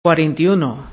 41.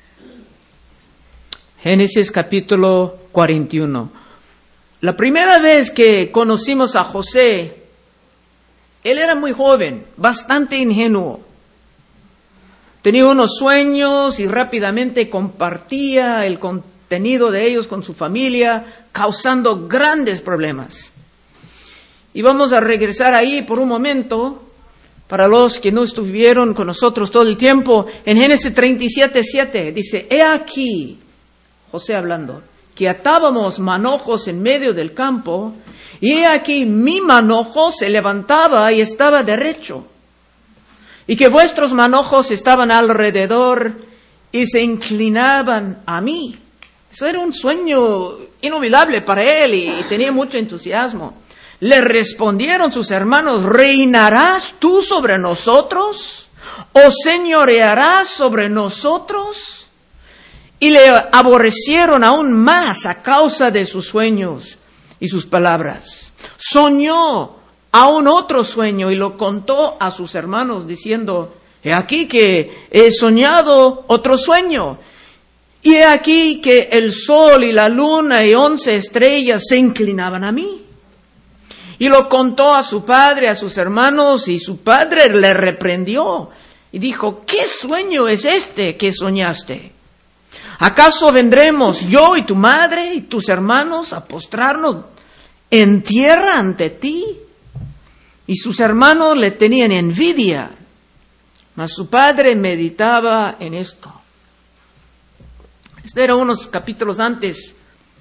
Génesis capítulo 41. La primera vez que conocimos a José, él era muy joven, bastante ingenuo. Tenía unos sueños y rápidamente compartía el contenido de ellos con su familia, causando grandes problemas. Y vamos a regresar ahí por un momento. Para los que no estuvieron con nosotros todo el tiempo, en Génesis 37:7 dice: He aquí, José hablando, que atábamos manojos en medio del campo, y he aquí mi manojo se levantaba y estaba derecho, y que vuestros manojos estaban alrededor y se inclinaban a mí. Eso era un sueño inolvidable para él y tenía mucho entusiasmo. Le respondieron sus hermanos: ¿reinarás tú sobre nosotros? ¿O señorearás sobre nosotros? Y le aborrecieron aún más a causa de sus sueños y sus palabras. Soñó aún otro sueño y lo contó a sus hermanos diciendo: he aquí que he soñado otro sueño. Y he aquí que el sol y la luna y 11 estrellas se inclinaban a mí. Y lo contó a su padre, a sus hermanos, y su padre le reprendió y dijo: ¿qué sueño es este que soñaste? ¿Acaso vendremos yo y tu madre y tus hermanos a postrarnos en tierra ante ti? Y sus hermanos le tenían envidia, mas su padre meditaba en esto. Esto era unos capítulos antes.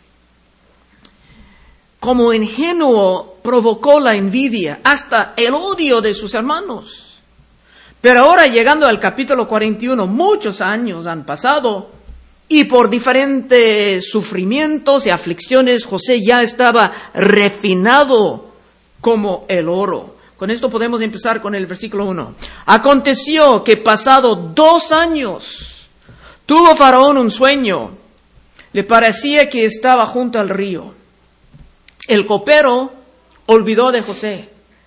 Como ingenuo provocó la envidia, hasta el odio de sus hermanos. Pero ahora, llegando al capítulo 41, muchos años han pasado y por diferentes sufrimientos y aflicciones, José ya estaba refinado como el oro. Con esto podemos empezar con el versículo 1. Aconteció que pasado 2 años, tuvo Faraón un sueño. Le parecía que estaba junto al río. El copero olvidó de José.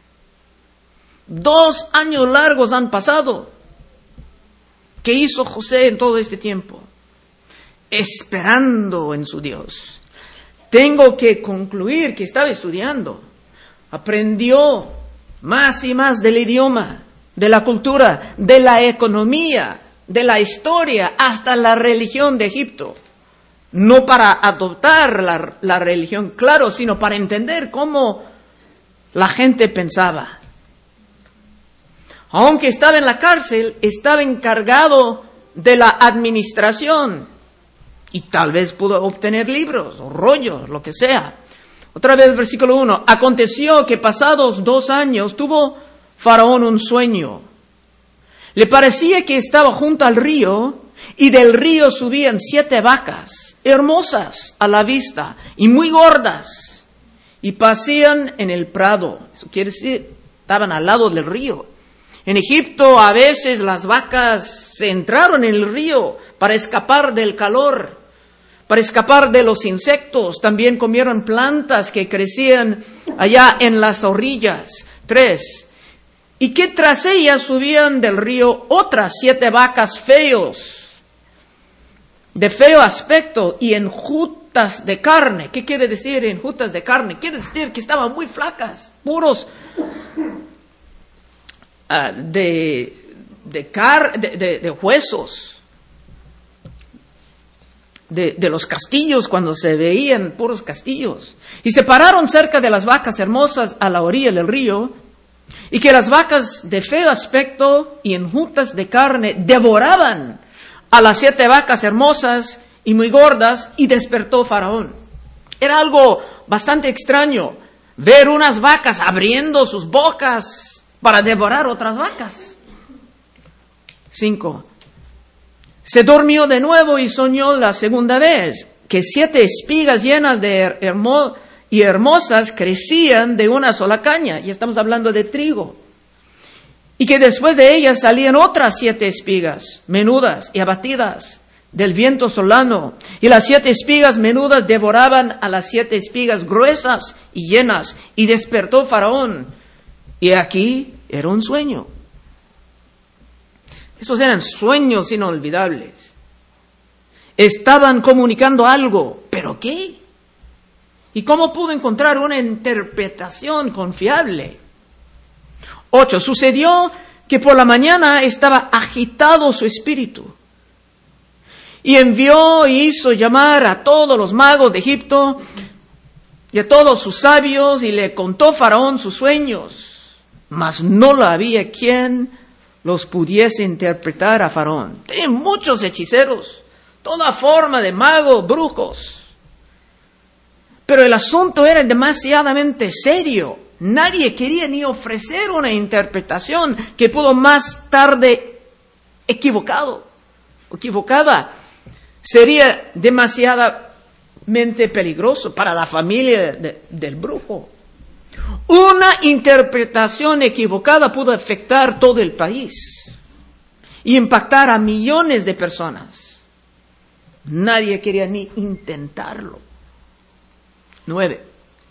2 años largos han pasado. ¿Qué hizo José en todo este tiempo? Esperando en su Dios. Tengo que concluir que estaba estudiando. Aprendió más y más del idioma, de la cultura, de la economía, de la historia, hasta la religión de Egipto. No para adoptar la religión, claro, sino para entender cómo la gente pensaba. Aunque estaba en la cárcel, estaba encargado de la administración y tal vez pudo obtener libros o rollos, lo que sea. Otra vez, versículo 1. Aconteció que pasados 2 años tuvo Faraón un sueño. Le parecía que estaba junto al río y del río subían 7 vacas. Hermosas a la vista y muy gordas, y pasían en el prado. Eso quiere decir, estaban al lado del río. En Egipto a veces las vacas se entraron en el río para escapar del calor, para escapar de los insectos. También comieron plantas que crecían allá en las orillas. 3. Y que tras ellas subían del río otras 7 vacas de feo aspecto y enjutas de carne. ¿Qué quiere decir enjutas de carne? Quiere decir que estaban muy flacas, puros de huesos, de los castillos, cuando se veían puros castillos. Y se pararon cerca de las vacas hermosas a la orilla del río, y que las vacas de feo aspecto y enjutas de carne devoraban a las 7 vacas hermosas y muy gordas, y despertó Faraón. Era algo bastante extraño ver unas vacas abriendo sus bocas para devorar otras vacas. 5. Se durmió de nuevo y soñó la segunda vez que 7 espigas llenas de hermosas crecían de una sola caña. Y estamos hablando de trigo. Y que después de ellas salían otras 7 espigas, menudas y abatidas del viento solano. Y las 7 espigas menudas devoraban a las 7 espigas gruesas y llenas. Y despertó Faraón. Y aquí era un sueño. Esos eran sueños inolvidables. Estaban comunicando algo, ¿pero qué? ¿Y cómo pudo encontrar una interpretación confiable? 8. Sucedió que por la mañana estaba agitado su espíritu. Y envió y hizo llamar a todos los magos de Egipto y a todos sus sabios, y le contó Faraón sus sueños. Mas no lo había quien los pudiese interpretar a Faraón. Tenía muchos hechiceros, toda forma de magos, brujos. Pero el asunto era demasiadamente serio. Nadie quería ni ofrecer una interpretación que pudo más tarde equivocada. Sería demasiadamente peligroso para la familia del brujo. Una interpretación equivocada pudo afectar todo el país y impactar a millones de personas. Nadie quería ni intentarlo. 9.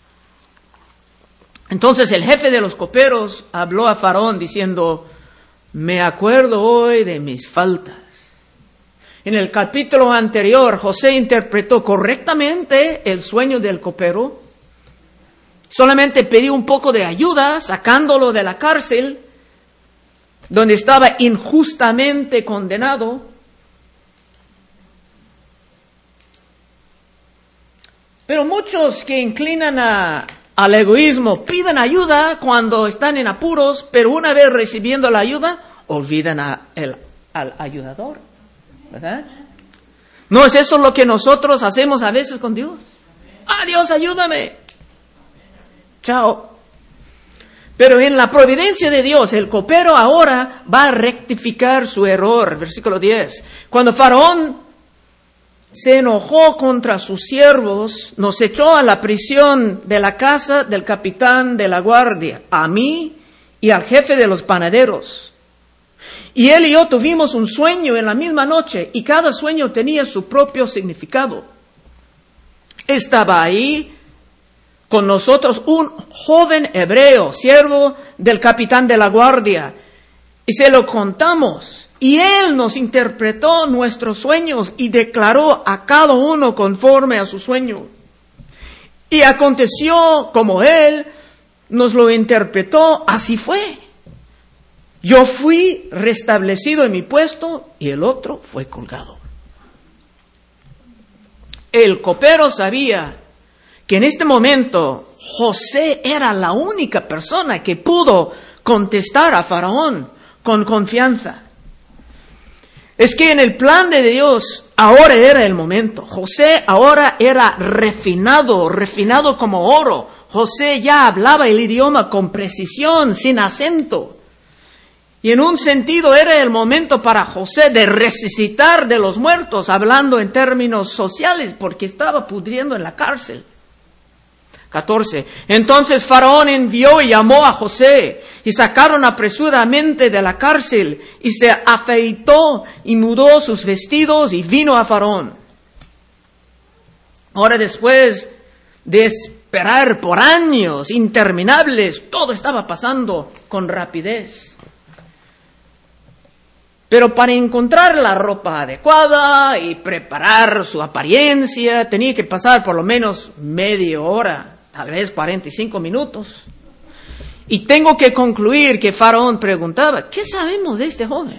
Entonces el jefe de los coperos habló a Faraón diciendo: me acuerdo hoy de mis faltas. En el capítulo anterior, José interpretó correctamente el sueño del copero. Solamente pidió un poco de ayuda, sacándolo de la cárcel, donde estaba injustamente condenado. Pero muchos que inclinan al egoísmo piden ayuda cuando están en apuros, pero una vez recibiendo la ayuda, olvidan al ayudador, ¿verdad? ¿No es eso lo que nosotros hacemos a veces con Dios? ¡Ah, Dios, ayúdame! Chao. Pero en la providencia de Dios, el copero ahora va a rectificar su error. Versículo 10. Cuando Faraón se enojó contra sus siervos, nos echó a la prisión de la casa del capitán de la guardia, a mí y al jefe de los panaderos. Y él y yo tuvimos un sueño en la misma noche, y cada sueño tenía su propio significado. Estaba ahí con nosotros un joven hebreo, siervo del capitán de la guardia, y se lo contamos. Y él nos interpretó nuestros sueños y declaró a cada uno conforme a su sueño. Y aconteció como él nos lo interpretó, así fue. Yo fui restablecido en mi puesto y el otro fue colgado. El copero sabía que en este momento José era la única persona que pudo contestar a Faraón con confianza. Es que en el plan de Dios ahora era el momento. José ahora era refinado como oro. José ya hablaba el idioma con precisión, sin acento. Y en un sentido era el momento para José de resucitar de los muertos, hablando en términos sociales, porque estaba pudriendo en la cárcel. 14. Entonces Faraón envió y llamó a José, y sacaron apresuradamente de la cárcel, y se afeitó y mudó sus vestidos y vino a Faraón. Ahora, después de esperar por años interminables, todo estaba pasando con rapidez. Pero para encontrar la ropa adecuada y preparar su apariencia, tenía que pasar por lo menos media hora. Tal vez 45 minutos. Y tengo que concluir que Faraón preguntaba: ¿qué sabemos de este joven?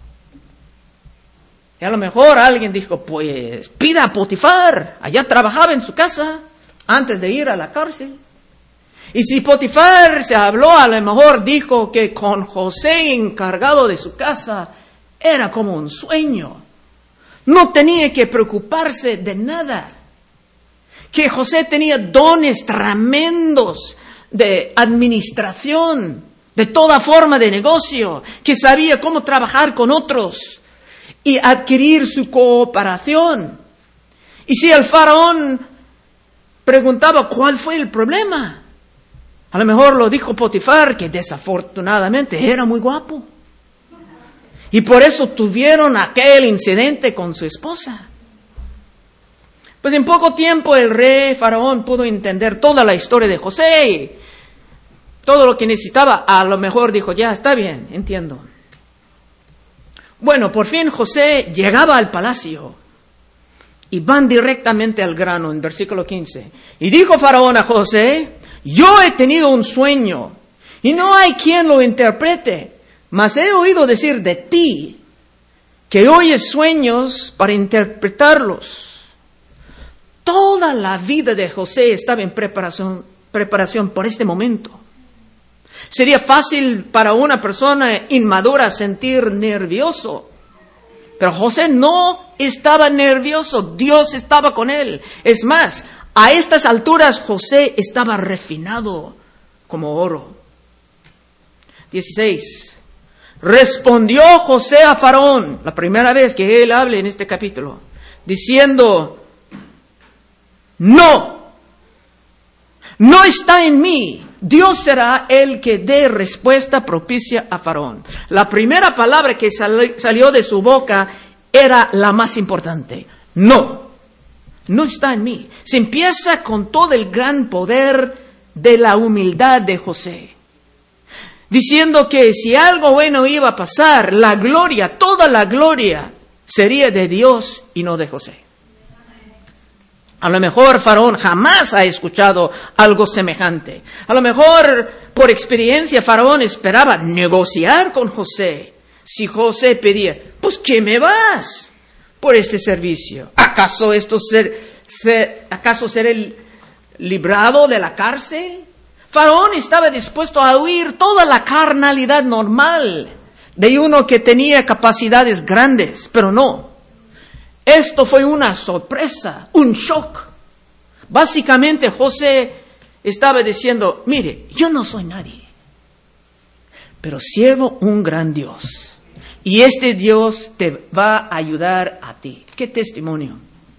Y a lo mejor alguien dijo: pues pida a Potifar, allá trabajaba en su casa antes de ir a la cárcel. Y si Potifar se habló, a lo mejor dijo que con José encargado de su casa era como un sueño. No tenía que preocuparse de nada. Que José tenía dones tremendos de administración, de toda forma de negocio, que sabía cómo trabajar con otros y adquirir su cooperación. Y si el faraón preguntaba cuál fue el problema, a lo mejor lo dijo Potifar, que desafortunadamente era muy guapo. Y por eso tuvieron aquel incidente con su esposa. Pues en poco tiempo el rey Faraón pudo entender toda la historia de José y todo lo que necesitaba. A lo mejor dijo: ya, está bien, entiendo. Bueno, por fin José llegaba al palacio y van directamente al grano en versículo 15. Y dijo Faraón a José: yo he tenido un sueño y no hay quien lo interprete, mas he oído decir de ti que oyes sueños para interpretarlos. Toda la vida de José estaba en preparación por este momento. Sería fácil para una persona inmadura sentir nervioso, pero José no estaba nervioso, Dios estaba con él. Es más, a estas alturas José estaba refinado como oro. 16. Respondió José a Faraón, la primera vez que él habla en este capítulo, diciendo: no está en mí. Dios será el que dé respuesta propicia a Faraón. La primera palabra que salió de su boca era la más importante. No está en mí. Se empieza con todo el gran poder de la humildad de José, diciendo que si algo bueno iba a pasar, la gloria, toda la gloria, sería de Dios y no de José. A lo mejor Faraón jamás ha escuchado algo semejante. A lo mejor, por experiencia, Faraón esperaba negociar con José. Si José pedía: pues ¿qué me vas por este servicio? ¿Acaso seré librado de la cárcel? Faraón estaba dispuesto a huir toda la carnalidad normal de uno que tenía capacidades grandes, pero no. Esto fue una sorpresa, un shock. Básicamente José estaba diciendo: mire, yo no soy nadie, pero sirvo un gran Dios. Y este Dios te va a ayudar a ti. ¡Qué testimonio!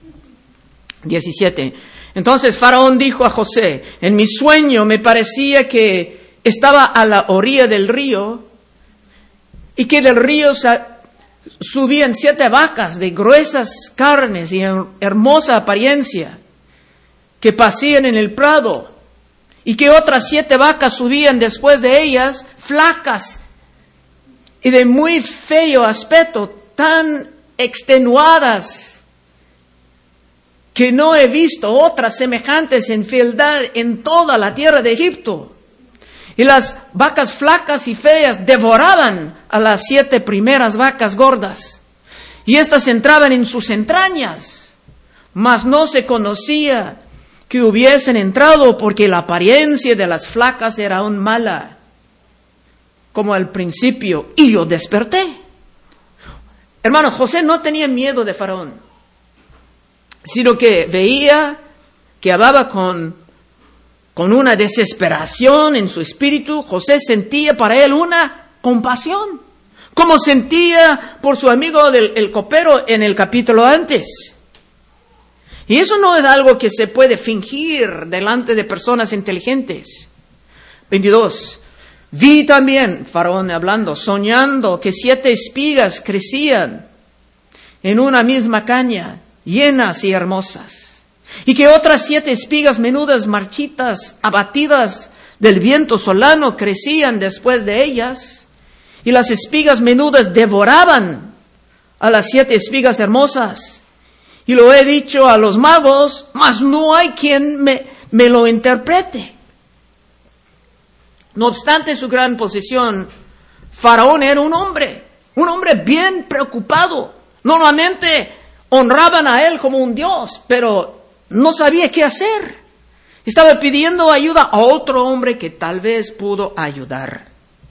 17. Entonces Faraón dijo a José: en mi sueño me parecía que estaba a la orilla del río y que del río subían 7 vacas de gruesas carnes y hermosa apariencia que pasían en el prado, y que otras 7 vacas subían después de ellas, flacas y de muy feo aspecto, tan extenuadas que no he visto otras semejantes en fealdad en toda la tierra de Egipto. Y las vacas flacas y feas devoraban a las 7 primeras vacas gordas, y éstas entraban en sus entrañas, mas no se conocía que hubiesen entrado, porque la apariencia de las flacas era aún mala, como al principio, y yo desperté. Hermano, José no tenía miedo de Faraón, sino que veía que hablaba con una desesperación en su espíritu. José sentía para él una compasión, como sentía por su amigo el copero en el capítulo antes. Y eso no es algo que se puede fingir delante de personas inteligentes. 22. Vi también, Faraón hablando, soñando que 7 espigas crecían en una misma caña, llenas y hermosas, y que otras 7 espigas menudas, marchitas, abatidas del viento solano, crecían después de ellas, y las espigas menudas devoraban a las 7 espigas hermosas. Y lo he dicho a los magos, mas no hay quien me lo interprete. No obstante su gran posición, Faraón era un hombre bien preocupado. Normalmente honraban a él como un dios, pero no sabía qué hacer. Estaba pidiendo ayuda a otro hombre que tal vez pudo ayudar.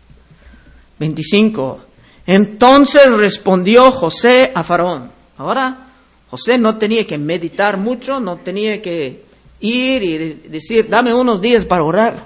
25. Entonces respondió José a Faraón. Ahora, José no tenía que meditar mucho, no tenía que ir y decir: dame unos días para orar.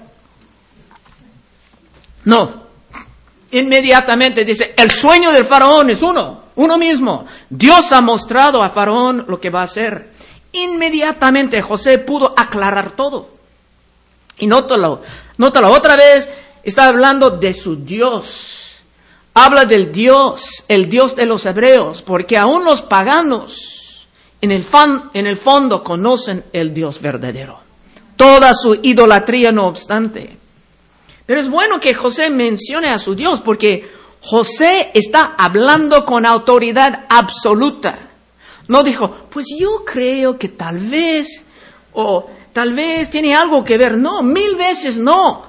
No. Inmediatamente dice: el sueño del Faraón es uno mismo. Dios ha mostrado a Faraón lo que va a hacer. Inmediatamente José pudo aclarar todo. Y nótalo, otra vez está hablando de su Dios. Habla del Dios, el Dios de los hebreos, porque aún los paganos en el fondo conocen el Dios verdadero. Toda su idolatría no obstante. Pero es bueno que José mencione a su Dios, porque José está hablando con autoridad absoluta. No dijo, pues yo creo que tal vez, o tal vez tiene algo que ver. No, 1000 veces no.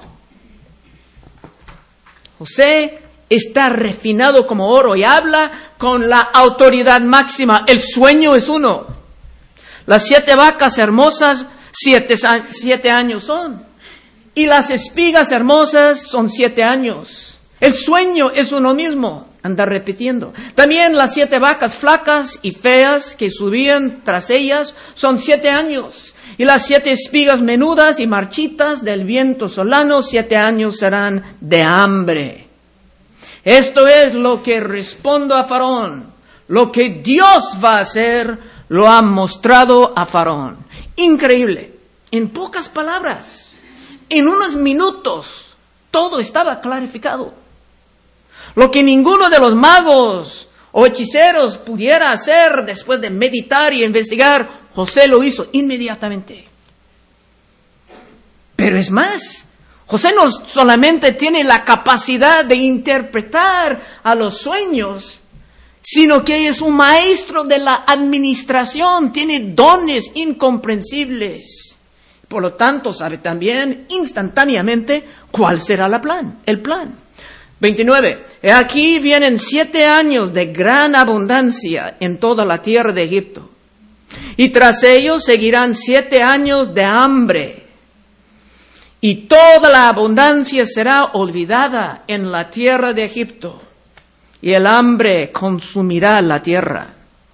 José está refinado como oro y habla con la autoridad máxima. El sueño es uno. Las 7 vacas hermosas, 7 años son. Y las espigas hermosas son 7 años. El sueño es uno mismo, anda repitiendo. También las 7 vacas flacas y feas que subían tras ellas son 7 años. Y las 7 espigas menudas y marchitas del viento solano, 7 años serán de hambre. Esto es lo que respondo a Faraón. Lo que Dios va a hacer, lo ha mostrado a Faraón. Increíble. En pocas palabras, en unos minutos, todo estaba clarificado. Lo que ninguno de los magos o hechiceros pudiera hacer después de meditar y investigar, José lo hizo inmediatamente. Pero es más, José no solamente tiene la capacidad de interpretar a los sueños, sino que es un maestro de la administración, tiene dones incomprensibles. Por lo tanto, sabe también instantáneamente cuál será el plan. 29. Aquí vienen 7 años de gran abundancia en toda la tierra de Egipto. Y tras ellos seguirán 7 años de hambre. Y toda la abundancia será olvidada en la tierra de Egipto. Y el hambre consumirá la tierra.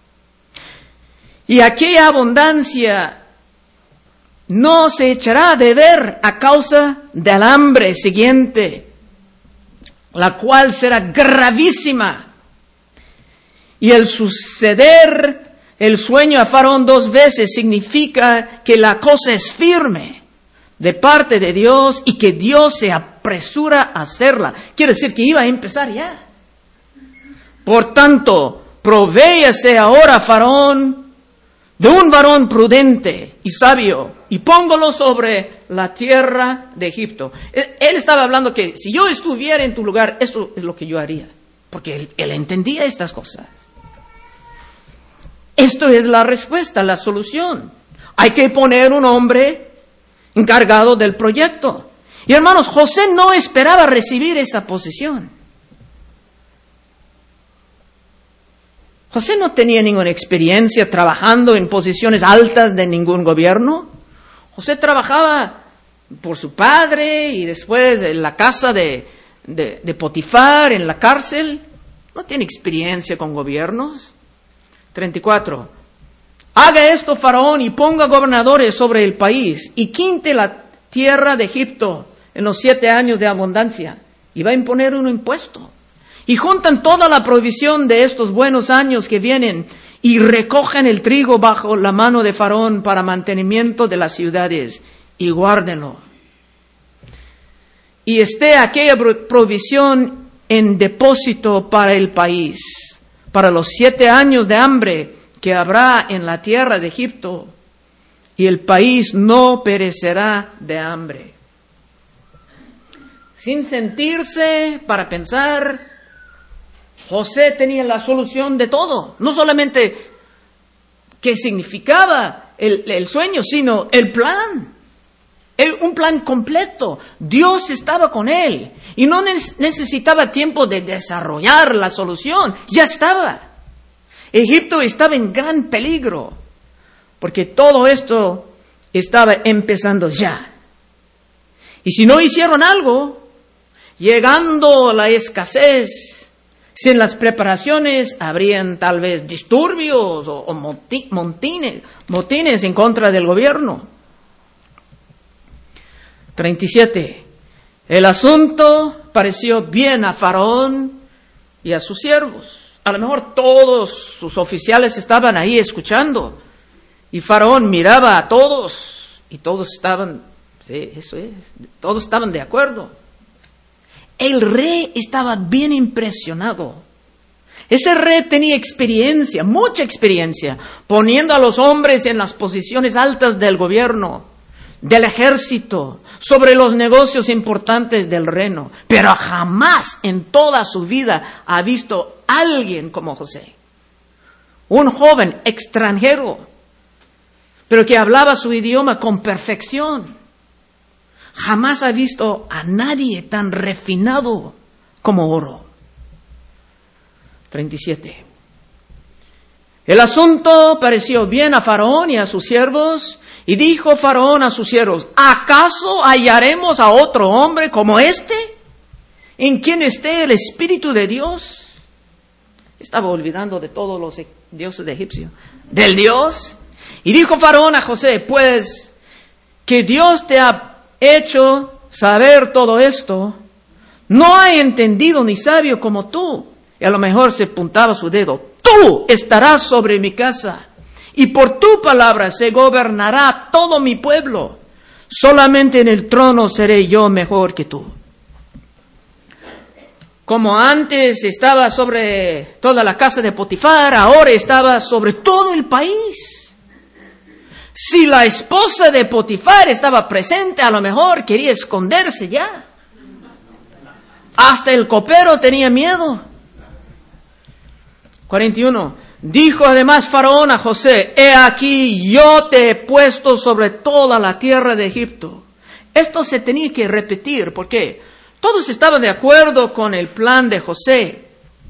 Y aquella abundancia no se echará de ver a causa del hambre siguiente, la cual será gravísima. Y el suceder el sueño a Faraón 2 veces significa que la cosa es firme de parte de Dios y que Dios se apresura a hacerla. Quiere decir que iba a empezar ya. Por tanto, provéase ahora Faraón de un varón prudente y sabio, y póngalo sobre la tierra de Egipto. Él estaba hablando que si yo estuviera en tu lugar, esto es lo que yo haría. Porque él entendía estas cosas. Esto es la respuesta, la solución. Hay que poner un hombre encargado del proyecto. Y hermanos, José no esperaba recibir esa posición. José no tenía ninguna experiencia trabajando en posiciones altas de ningún gobierno. José trabajaba por su padre y después en la casa de Potifar, en la cárcel. No tiene experiencia con gobiernos. 34. Haga esto Faraón y ponga gobernadores sobre el país y quinte la tierra de Egipto en los 7 años de abundancia y va a imponer un impuesto. Y juntan toda la provisión de estos buenos años que vienen y recogen el trigo bajo la mano de Faraón para mantenimiento de las ciudades y guárdenlo. Y esté aquella provisión en depósito para el país, para los 7 años de hambre que habrá en la tierra de Egipto, y el país no perecerá de hambre. Sin sentirse para pensar, José tenía la solución de todo. No solamente qué significaba el sueño, sino el plan. Un plan completo. Dios estaba con él. Y no necesitaba tiempo de desarrollar la solución. Ya estaba. Egipto estaba en gran peligro. Porque todo esto estaba empezando ya. Y si no hicieron algo, llegando la escasez, sin las preparaciones, habrían tal vez disturbios o motines en contra del gobierno. 37. El asunto pareció bien a Faraón y a sus siervos. A lo mejor todos sus oficiales estaban ahí escuchando. Y Faraón miraba a todos y todos estaban, sí, eso es, todos estaban de acuerdo. El rey estaba bien impresionado. Ese rey tenía experiencia, mucha experiencia, poniendo a los hombres en las posiciones altas del gobierno. del ejército, sobre los negocios importantes del reino. Pero jamás en toda su vida ha visto a alguien como José. Un joven extranjero, pero que hablaba su idioma con perfección. Jamás ha visto a nadie tan refinado como oro. 37. El asunto pareció bien a Faraón y a sus siervos, y dijo Faraón a sus siervos: ¿acaso hallaremos a otro hombre como este, en quien esté el Espíritu de Dios? Estaba olvidando de todos los dioses de Egipcio, del Dios. Y dijo Faraón a José: pues que Dios te ha hecho saber todo esto, no hay entendido ni sabio como tú. Y a lo mejor se apuntaba su dedo: tú estarás sobre mi casa, y por tu palabra se gobernará todo mi pueblo. Solamente en el trono seré yo mejor que tú. Como antes estaba sobre toda la casa de Potifar, ahora estaba sobre todo el país. Si la esposa de Potifar estaba presente, a lo mejor quería esconderse ya. Hasta el copero tenía miedo. 41. Dijo además Faraón a José: he aquí, yo te he puesto sobre toda la tierra de Egipto. Esto se tenía que repetir porque todos estaban de acuerdo con el plan de José.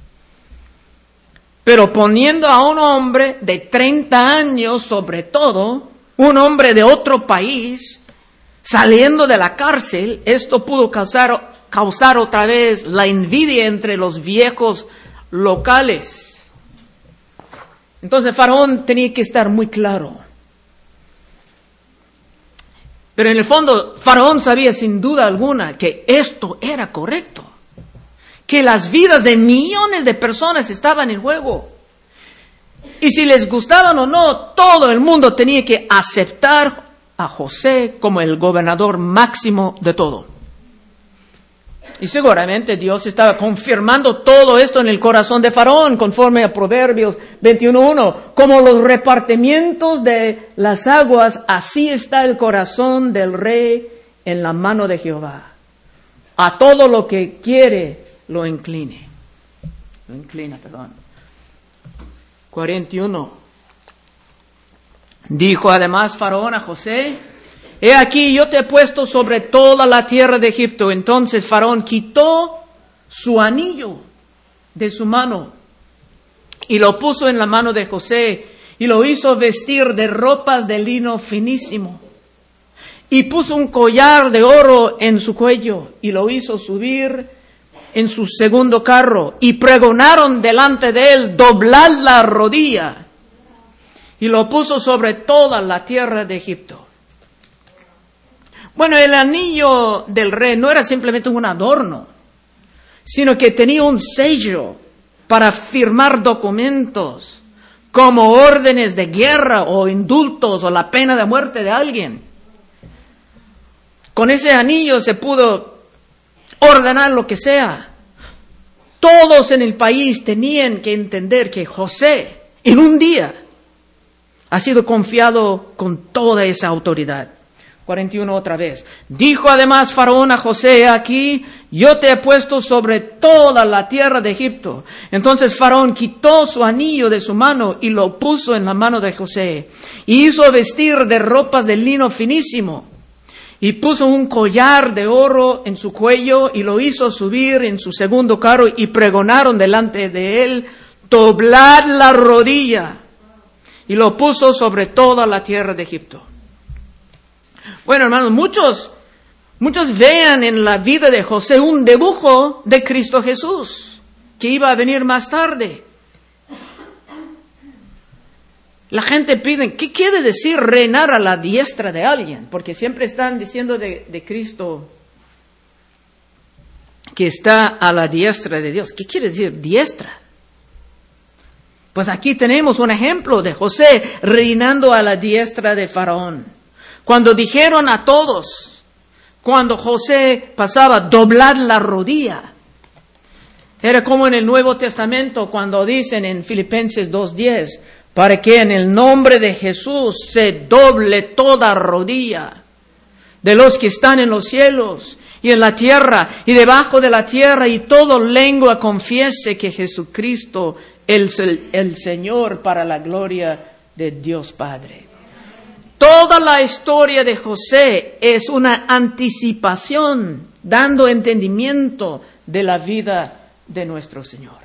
Pero poniendo a un hombre de 30 años sobre todo, un hombre de otro país, saliendo de la cárcel, esto pudo causar otra vez la envidia entre los viejos locales. Entonces Faraón tenía que estar muy claro. Pero en el fondo Faraón sabía sin duda alguna que esto era correcto, que las vidas de millones de personas estaban en juego. Y si les gustaban o no, todo el mundo tenía que aceptar a José como el gobernador máximo de todo. Y seguramente Dios estaba confirmando todo esto en el corazón de Faraón, conforme a Proverbios 21:1. Como los repartimientos de las aguas, así está el corazón del rey en la mano de Jehová. A todo lo que quiere lo inclina. 41. Dijo además Faraón a José: he aquí, yo te he puesto sobre toda la tierra de Egipto. Entonces Faraón quitó su anillo de su mano y lo puso en la mano de José y lo hizo vestir de ropas de lino finísimo. Y puso un collar de oro en su cuello y lo hizo subir en su segundo carro. Y pregonaron delante de él: doblad la rodilla. Y lo puso sobre toda la tierra de Egipto. Bueno, el anillo del rey no era simplemente un adorno, sino que tenía un sello para firmar documentos, como órdenes de guerra o indultos o la pena de muerte de alguien. Con ese anillo se pudo ordenar lo que sea. Todos en el país tenían que entender que José, en un día, ha sido confiado con toda esa autoridad. 41 otra vez. Dijo además Faraón a José: aquí yo te he puesto sobre toda la tierra de Egipto. Entonces Faraón quitó su anillo de su mano y lo puso en la mano de José. Y hizo vestir de ropas de lino finísimo. Y puso un collar de oro en su cuello y lo hizo subir en su segundo carro. Y pregonaron delante de él: doblad la rodilla. Y lo puso sobre toda la tierra de Egipto. Bueno, hermanos, muchos vean en la vida de José un dibujo de Cristo Jesús, que iba a venir más tarde. La gente pide: ¿qué quiere decir reinar a la diestra de alguien? Porque siempre están diciendo de Cristo que está a la diestra de Dios. ¿Qué quiere decir diestra? Pues aquí tenemos un ejemplo de José reinando a la diestra de Faraón. Cuando dijeron a todos, cuando José pasaba: doblad la rodilla. Era como en el Nuevo Testamento cuando dicen en Filipenses 2:10, para que en el nombre de Jesús se doble toda rodilla de los que están en los cielos y en la tierra y debajo de la tierra, y toda lengua confiese que Jesucristo es el Señor, para la gloria de Dios Padre. Toda la historia de José es una anticipación, dando entendimiento de la vida de nuestro Señor.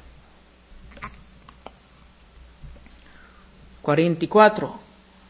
44.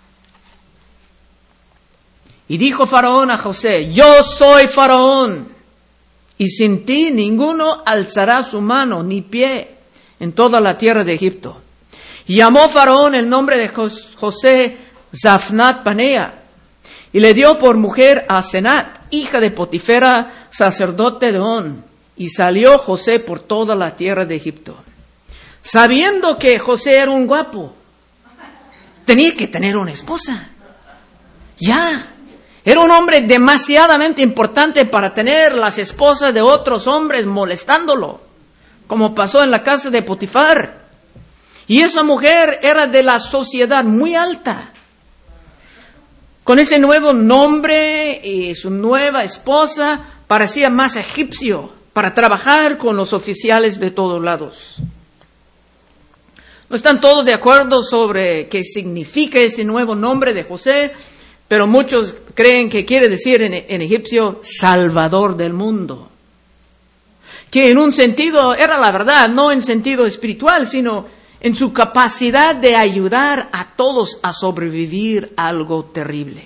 Y dijo Faraón a José: yo soy Faraón, y sin ti ninguno alzará su mano ni pie en toda la tierra de Egipto. Y llamó Faraón el nombre de José Zafnat Panea, y le dio por mujer a Senat, hija de Potifera, sacerdote de On. Y salió José por toda la tierra de Egipto. Sabiendo que José era un guapo, tenía que tener una esposa. Ya. Era un hombre demasiadamente importante para tener las esposas de otros hombres molestándolo, como pasó en la casa de Potifar. Y esa mujer era de la sociedad muy alta. Con ese nuevo nombre y su nueva esposa, parecía más egipcio para trabajar con los oficiales de todos lados. No están todos de acuerdo sobre qué significa ese nuevo nombre de José, pero muchos creen que quiere decir en egipcio Salvador del mundo. Que en un sentido era la verdad, no en sentido espiritual, sino en su capacidad de ayudar a todos a sobrevivir a algo terrible.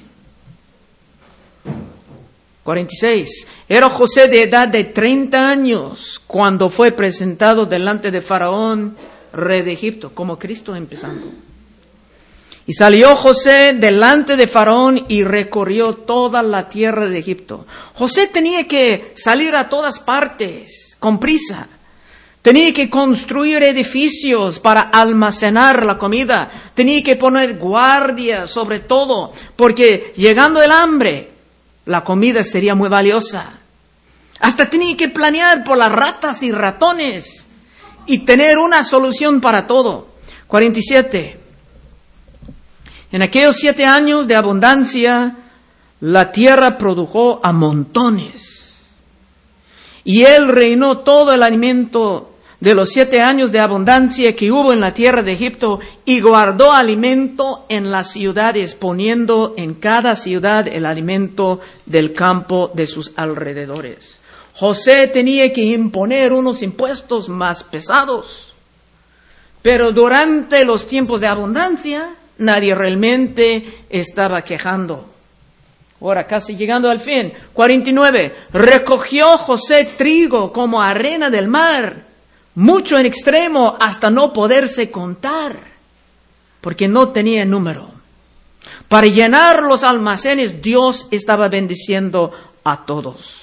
46. Era José de edad de 30 años cuando fue presentado delante de Faraón, rey de Egipto, como Cristo empezando. Y salió José delante de Faraón y recorrió toda la tierra de Egipto. José tenía que salir a todas partes con prisa. Tenía que construir edificios para almacenar la comida. Tenía que poner guardias sobre todo, porque llegando el hambre, la comida sería muy valiosa. Hasta tenía que planear por las ratas y ratones y tener una solución para todo. 47. En aquellos 7 años de abundancia, la tierra produjo a montones. Y él reinó todo el alimento de los 7 años de abundancia que hubo en la tierra de Egipto, y guardó alimento en las ciudades, poniendo en cada ciudad el alimento del campo de sus alrededores. José tenía que imponer unos impuestos más pesados, pero durante los tiempos de abundancia, nadie realmente estaba quejando. Ahora, casi llegando al fin. 49. Recogió José trigo como arena del mar, mucho en extremo, hasta no poderse contar, porque no tenía número. Para llenar los almacenes, Dios estaba bendiciendo a todos.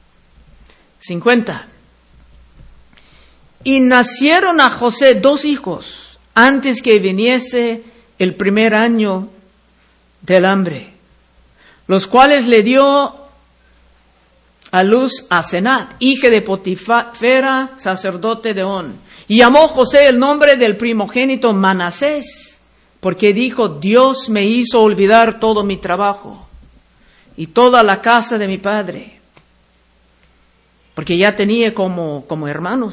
50. Y nacieron a José 2 hijos antes que viniese el primer año del hambre, los cuales le dio a luz a Senat, hija de Potifera, sacerdote de On. Y llamó José el nombre del primogénito Manasés, porque dijo: Dios me hizo olvidar todo mi trabajo y toda la casa de mi padre, porque ya tenía como hermanos.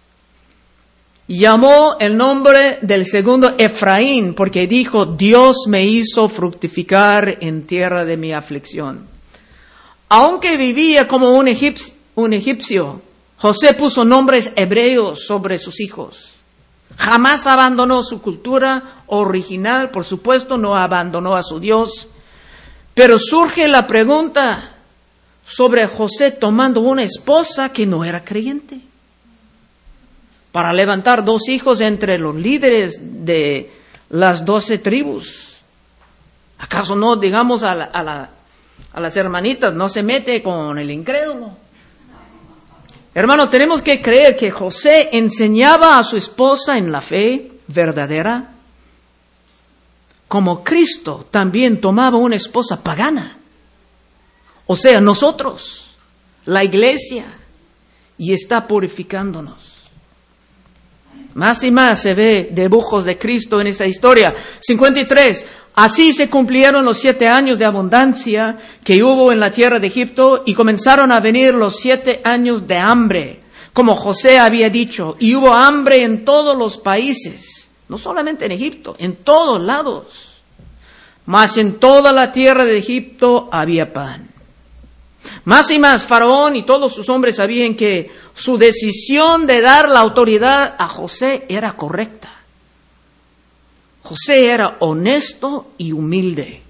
Y llamó el nombre del segundo Efraín, porque dijo: Dios me hizo fructificar en tierra de mi aflicción. Aunque vivía como un egipcio, José puso nombres hebreos sobre sus hijos. Jamás abandonó su cultura original, por supuesto, no abandonó a su Dios. Pero surge la pregunta sobre José tomando una esposa que no era creyente, para levantar 2 hijos entre los líderes de las 12 tribus. ¿Acaso no, digamos, a las hermanitas, no se mete con el incrédulo? Hermano, tenemos que creer que José enseñaba a su esposa en la fe verdadera, como Cristo también tomaba una esposa pagana. O sea, nosotros, la iglesia, y está purificándonos. Más y más se ve dibujos de Cristo en esta historia. 53. Así se cumplieron los 7 años de abundancia que hubo en la tierra de Egipto y comenzaron a venir los 7 años de hambre, como José había dicho, y hubo hambre en todos los países, no solamente en Egipto, en todos lados. Mas en toda la tierra de Egipto había pan. Más y más, Faraón y todos sus hombres sabían que su decisión de dar la autoridad a José era correcta. José era honesto y humilde.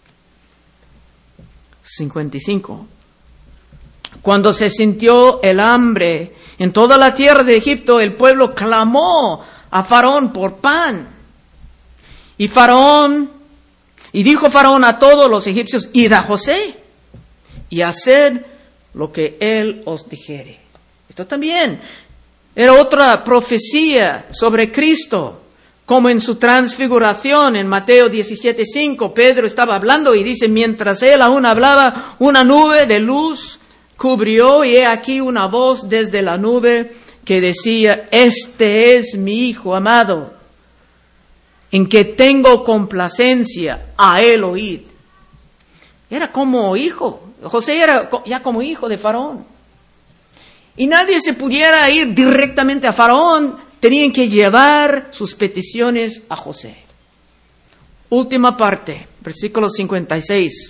55. Cuando se sintió el hambre en toda la tierra de Egipto, el pueblo clamó a Faraón por pan. Y dijo Faraón a todos los egipcios: id a José y haced lo que él os dijere. Esto también era otra profecía sobre Cristo, como en su transfiguración en Mateo 17:5. Pedro estaba hablando y dice: mientras él aún hablaba, una nube de luz cubrió, y he aquí una voz desde la nube que decía: este es mi Hijo amado, en que tengo complacencia, a él oíd. Era como hijo. José era ya como hijo de Faraón. Y nadie se pudiera ir directamente a Faraón. Tenían que llevar sus peticiones a José. Última parte, versículo 56.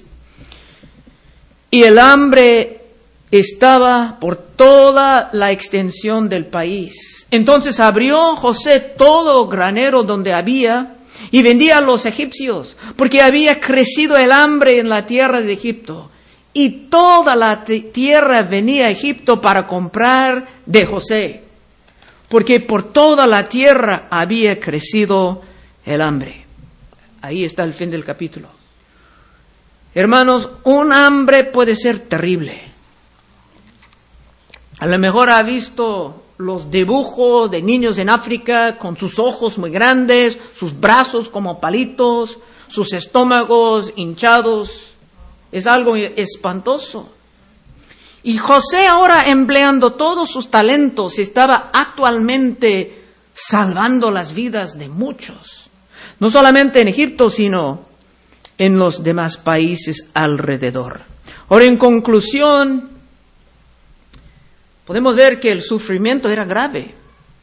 Y el hambre estaba por toda la extensión del país. Entonces abrió José todo granero donde había y vendía a los egipcios, porque había crecido el hambre en la tierra de Egipto. Y toda la tierra venía a Egipto para comprar de José, porque por toda la tierra había crecido el hambre. Ahí está el fin del capítulo. Hermanos, un hambre puede ser terrible. A lo mejor ha visto los dibujos de niños en África con sus ojos muy grandes, sus brazos como palitos, sus estómagos hinchados. Es algo espantoso. Y José, ahora empleando todos sus talentos, estaba actualmente salvando las vidas de muchos. No solamente en Egipto, sino en los demás países alrededor. Ahora, en conclusión, podemos ver que el sufrimiento era grave.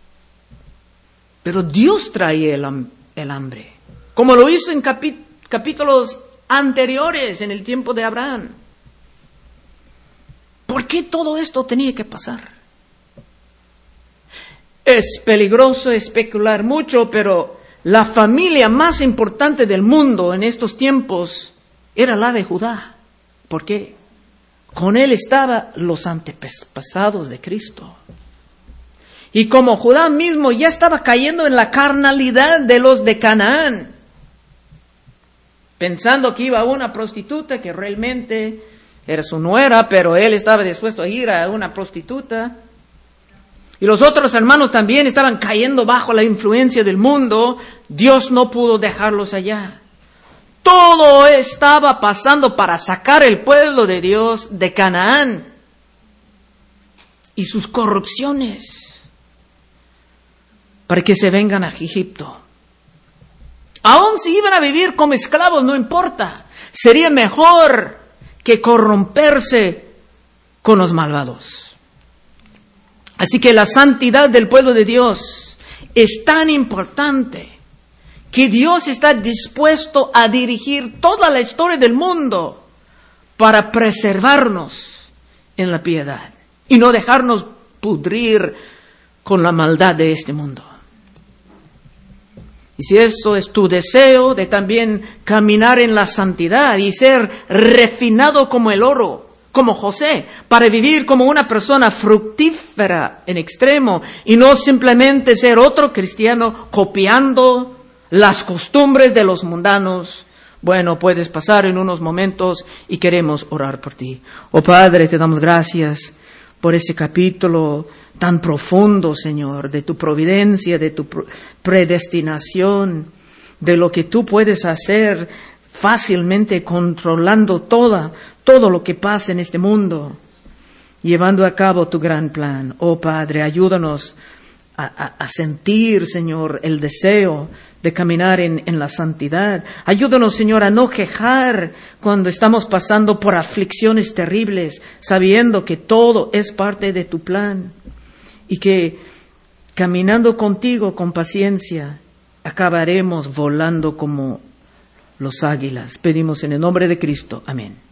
Pero Dios traía el hambre, como lo hizo en capítulos anteriores en el tiempo de Abraham. ¿Por qué todo esto tenía que pasar? Es peligroso especular mucho, pero la familia más importante del mundo en estos tiempos era la de Judá. ¿Por qué? Con él estaban los antepasados de Cristo. Y como Judá mismo ya estaba cayendo en la carnalidad de los de Canaán, pensando que iba a una prostituta que realmente era su nuera, pero él estaba dispuesto a ir a una prostituta. Y los otros hermanos también estaban cayendo bajo la influencia del mundo. Dios no pudo dejarlos allá. Todo estaba pasando para sacar el pueblo de Dios de Canaán y sus corrupciones, para que se vengan a Egipto. Aún si iban a vivir como esclavos, no importa. Sería mejor que corromperse con los malvados. Así que la santidad del pueblo de Dios es tan importante que Dios está dispuesto a dirigir toda la historia del mundo para preservarnos en la piedad y no dejarnos pudrir con la maldad de este mundo. Y si eso es tu deseo de también caminar en la santidad y ser refinado como el oro, como José, para vivir como una persona fructífera en extremo y no simplemente ser otro cristiano copiando las costumbres de los mundanos, bueno, puedes pasar en unos momentos y queremos orar por ti. Oh Padre, te damos gracias por ese capítulo tan profundo, Señor, de tu providencia, de tu predestinación, de lo que tú puedes hacer fácilmente controlando todo lo que pasa en este mundo, llevando a cabo tu gran plan. Oh Padre, ayúdanos a sentir, Señor, el deseo de caminar en la santidad. Ayúdanos, Señor, a no quejar cuando estamos pasando por aflicciones terribles, sabiendo que todo es parte de tu plan y que caminando contigo con paciencia acabaremos volando como los águilas. Pedimos en el nombre de Cristo. Amén.